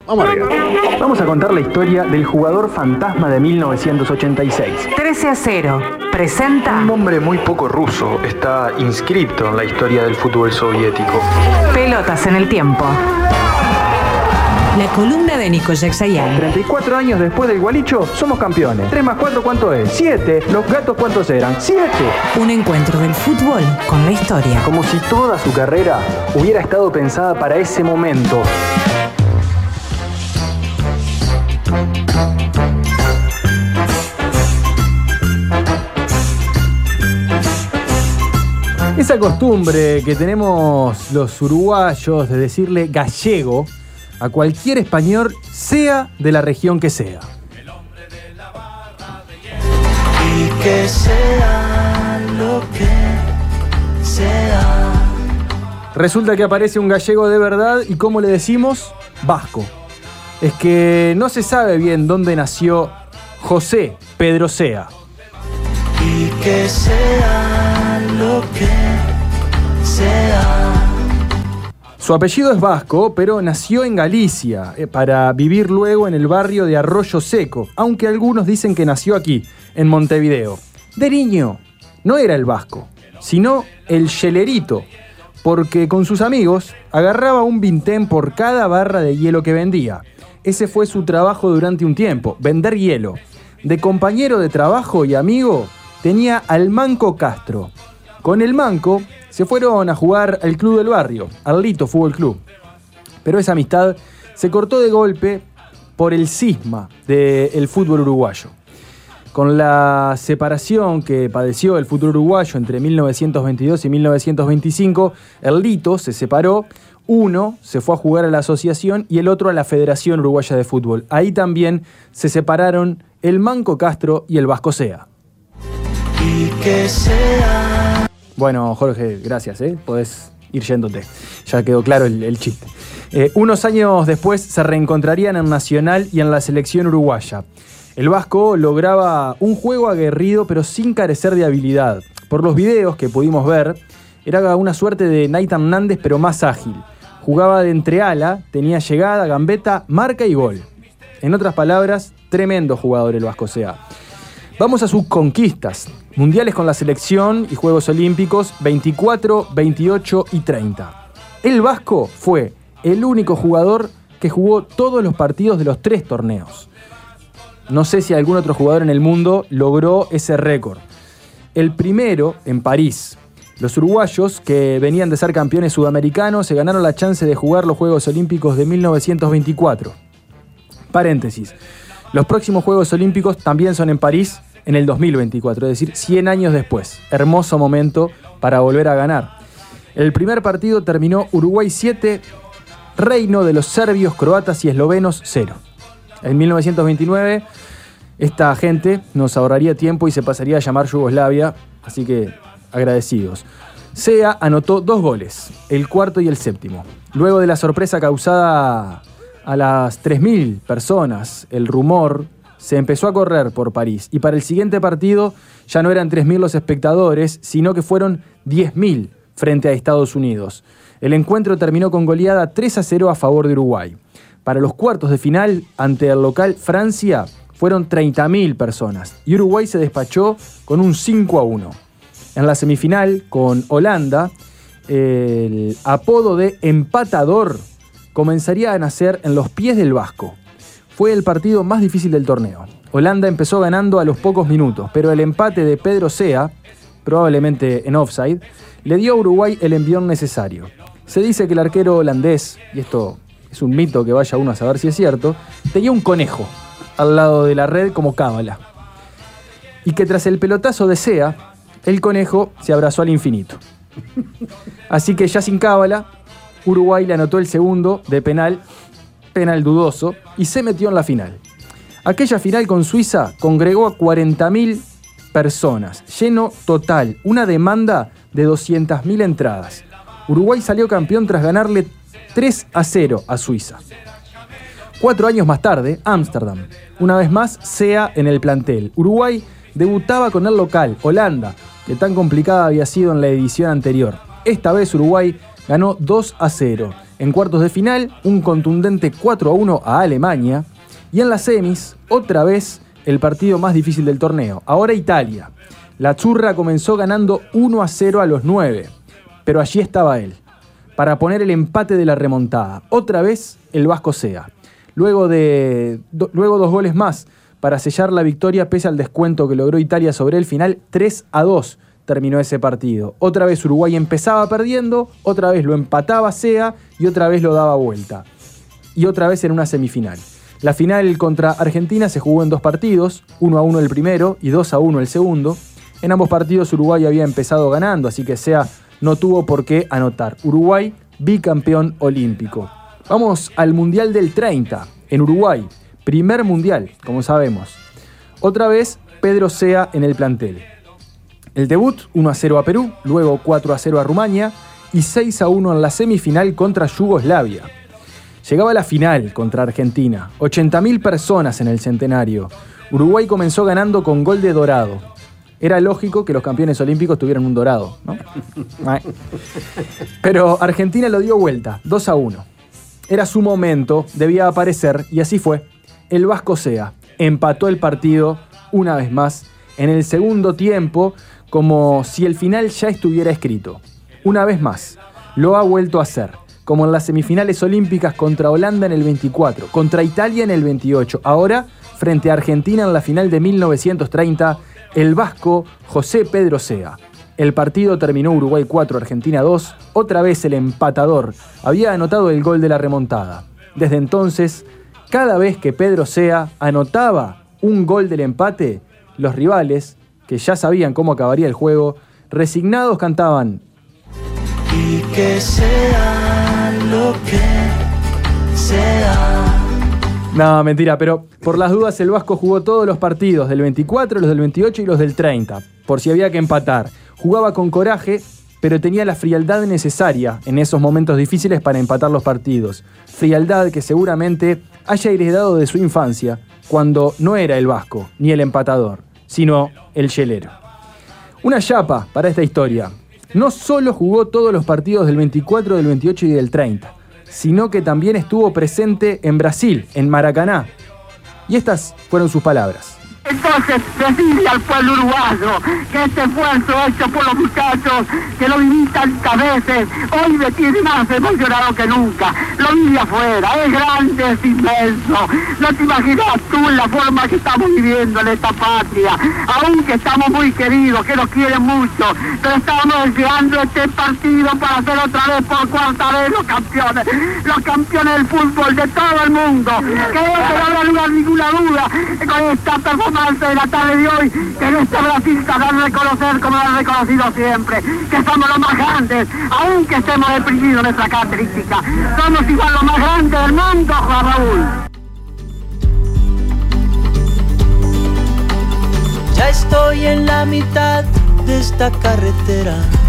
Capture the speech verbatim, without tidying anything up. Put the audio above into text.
Vamos arriba. Vamos a contar la historia del jugador fantasma de mil novecientos ochenta y seis. trece a cero. Presenta. Un nombre muy poco ruso está inscrito en la historia del fútbol soviético. Pelotas en el tiempo. La columna de Nico Yaxayán. treinta y cuatro años después del Gualicho, somos campeones. tres más cuatro, ¿cuánto es? siete. Los gatos, ¿cuántos eran? siete. Un encuentro del fútbol con la historia. Como si toda su carrera hubiera estado pensada para ese momento. Esa costumbre que tenemos los uruguayos de decirle gallego a cualquier español, sea de la región que sea. Y que sea lo que sea. Resulta que aparece un gallego de verdad y ¿cómo le decimos? Vasco. Es que no se sabe bien dónde nació José Pedro Sea. Y que sea lo que sea. Su apellido es vasco, pero nació en Galicia, eh, para vivir luego en el barrio de Arroyo Seco, aunque algunos dicen que nació aquí, en Montevideo. De niño, no era el vasco, sino el yelerito, porque con sus amigos agarraba un vintén por cada barra de hielo que vendía. Ese fue su trabajo durante un tiempo, vender hielo. De compañero de trabajo y amigo tenía al Manco Castro. Con el Manco se fueron a jugar al club del barrio, al Lito Fútbol Club. Pero esa amistad se cortó de golpe por el cisma del fútbol uruguayo. Con la separación que padeció el fútbol uruguayo entre mil novecientos veintidós y mil novecientos veinticinco, el Lito se separó. Uno se fue a jugar a la asociación y el otro a la Federación Uruguaya de Fútbol. Ahí también se separaron el Manco Castro y el Vasco Sea. Y que sea. Bueno, Jorge, gracias, ¿eh? Podés ir yéndote. Ya quedó claro el, el chiste. Eh, unos años después se reencontrarían en Nacional y en la selección uruguaya. El vasco lograba un juego aguerrido pero sin carecer de habilidad. Por los videos que pudimos ver, era una suerte de Nait Hernández pero más ágil. Jugaba de entreala, tenía llegada, gambeta, marca y gol. En otras palabras, tremendo jugador el Vasco Sea. Vamos a sus conquistas. Mundiales con la selección y Juegos Olímpicos veinticuatro, veintiocho y treinta. El vasco fue el único jugador que jugó todos los partidos de los tres torneos. No sé si algún otro jugador en el mundo logró ese récord. El primero en París. Los uruguayos, que venían de ser campeones sudamericanos, se ganaron la chance de jugar los Juegos Olímpicos de mil novecientos veinticuatro. Paréntesis. Los próximos Juegos Olímpicos también son en París en el dos mil veinticuatro, es decir, cien años después. Hermoso momento para volver a ganar. El primer partido terminó Uruguay siete, Reino de los serbios, croatas y eslovenos cero. En mil novecientos veintinueve, esta gente nos ahorraría tiempo y se pasaría a llamar Yugoslavia, así que agradecidos. Sea anotó dos goles, el cuarto y el séptimo. Luego de la sorpresa causada a las tres mil personas, el rumor se empezó a correr por París. Y para el siguiente partido ya no eran tres mil los espectadores, sino que fueron diez mil frente a Estados Unidos. El encuentro terminó con goleada tres a cero a favor de Uruguay. Para los cuartos de final, ante el local Francia, fueron treinta mil personas. Y Uruguay se despachó con un cinco a uno. En la semifinal, con Holanda, el apodo de empatador comenzaría a nacer en los pies del vasco. Fue el partido más difícil del torneo. Holanda empezó ganando a los pocos minutos, pero el empate de Pedro Sea, probablemente en offside, le dio a Uruguay el envión necesario. Se dice que el arquero holandés, y esto es un mito que vaya uno a saber si es cierto, tenía un conejo al lado de la red como cábala. Y que tras el pelotazo de Sea, el conejo se abrazó al infinito. Así que ya sin cábala, Uruguay le anotó el segundo de penal, penal dudoso, y se metió en la final. Aquella final con Suiza congregó a cuarenta mil personas, lleno total, una demanda de doscientas mil entradas. Uruguay salió campeón tras ganarle tres a cero a Suiza. Cuatro años más tarde, Ámsterdam. Una vez más, Sea en el plantel. Uruguay debutaba con el local, Holanda, que tan complicada había sido en la edición anterior. Esta vez Uruguay ganó dos a cero. En cuartos de final, un contundente cuatro a uno a Alemania. Y en las semis, otra vez el partido más difícil del torneo. Ahora Italia. La Azzurra comenzó ganando uno a cero a los nueve. Pero allí estaba él, para poner el empate de la remontada. Otra vez el Vasco Sea. Luego, de, do, luego dos goles más para sellar la victoria pese al descuento que logró Italia sobre el final. tres a dos terminó ese partido. Otra vez Uruguay empezaba perdiendo, otra vez lo empataba Sea y otra vez lo daba vuelta. Y otra vez en una semifinal. La final contra Argentina se jugó en dos partidos, uno a uno el primero y dos a uno el segundo. En ambos partidos Uruguay había empezado ganando, así que Sea no tuvo por qué anotar. Uruguay, bicampeón olímpico. Vamos al Mundial del treinta, en Uruguay. Primer Mundial, como sabemos. Otra vez, Pedro Sea en el plantel. El debut, uno a cero a Perú, luego cuatro a cero a Rumania y seis a uno en la semifinal contra Yugoslavia. Llegaba la final contra Argentina, ochenta mil personas en el Centenario. Uruguay comenzó ganando con gol de Dorado. Era lógico que los campeones olímpicos tuvieran un dorado, ¿no? Pero Argentina lo dio vuelta, dos a uno. Era su momento, debía aparecer, y así fue. El Vasco Sea empató el partido una vez más en el segundo tiempo, como si el final ya estuviera escrito. Una vez más, lo ha vuelto a hacer, como en las semifinales olímpicas contra Holanda en el veinticuatro, contra Italia en el veintiocho, ahora frente a Argentina en la final de mil novecientos treinta, el vasco José Pedro Sea. El partido terminó Uruguay cuatro, Argentina dos. Otra vez el empatador había anotado el gol de la remontada. Desde entonces, cada vez que Pedro Sea anotaba un gol del empate, los rivales, que ya sabían cómo acabaría el juego, resignados cantaban: y que sea lo que sea. No, mentira, pero por las dudas el Vasco jugó todos los partidos, del veinticuatro, los del veintiocho y los del treinta, por si había que empatar. Jugaba con coraje, pero tenía la frialdad necesaria en esos momentos difíciles para empatar los partidos. Frialdad que seguramente haya heredado de su infancia, cuando no era el Vasco, ni el empatador, sino el yelero. Una chapa para esta historia. No solo jugó todos los partidos del veinticuatro, del veintiocho y del treinta, sino que también estuvo presente en Brasil, en Maracaná. Y estas fueron sus palabras. Entonces, decirle al pueblo uruguayo que este esfuerzo hecho por los muchachos, que lo viví tantas veces, hoy me tiene más emocionado que nunca. Lo vi afuera, es grande, es inmenso. No te imaginas tú la forma que estamos viviendo en esta patria, aunque estamos muy queridos, que nos quieren mucho, pero estamos deseando este partido para ser otra vez por cuarta vez los campeones, los campeones del fútbol de todo el mundo. Que no habrá lugar ninguna duda con esta performance de la tarde de hoy, que en este Brasil se van a reconocer como lo han reconocido siempre, que somos los más grandes, aunque estemos deprimidos en nuestra característica. Somos igual los más grandes del mundo, Juan Raúl. Ya estoy en la mitad de esta carretera.